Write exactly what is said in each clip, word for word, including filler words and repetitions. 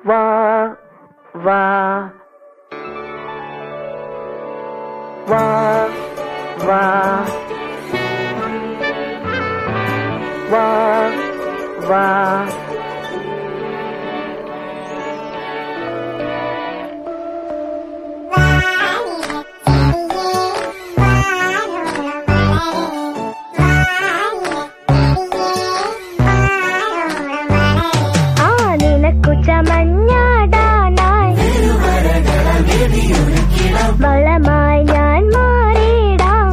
വാ വാ വാ വാ വാ വാ വളമായി ഞാൻ മാറിയിടാം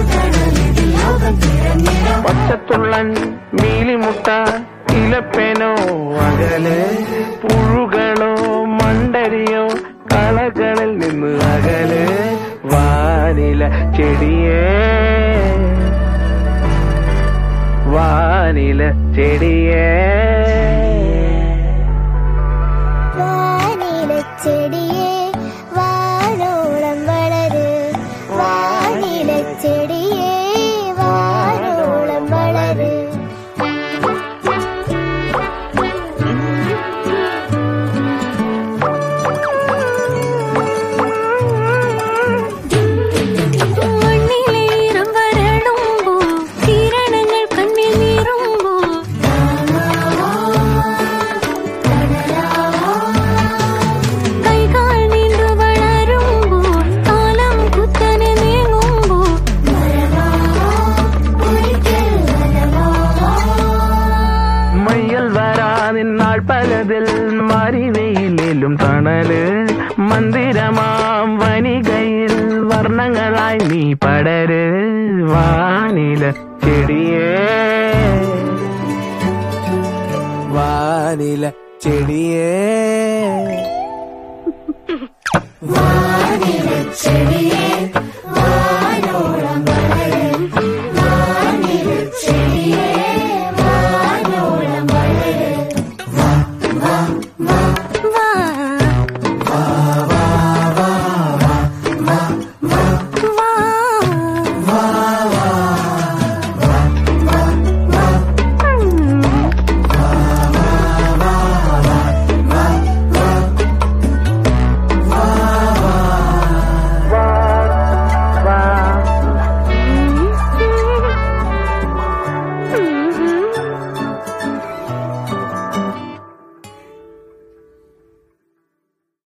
പച്ചത്തുള്ളൻ മീലിമുട്ട ഇലപ്പേനോ അകലെ പുഴുകളോ മണ്ടരിയോ കളകളിൽ നിന്ന് അകലെ വാനില ചെടിയേ വാനില ചെടിയേ വാനില ചെടിയേ വാനോളം വളര് വാനില ചെടിയേ വാനോളം വളര് നിന്നാൾ പലതിൽ മരിവയിലും തണല് മന്ദിരമാം വനികയിൽ വർണ്ണങ്ങളായി നീ പടര് വാനില ചെടിയേ വാനില ചെടിയേ വാനില ചെടിയേ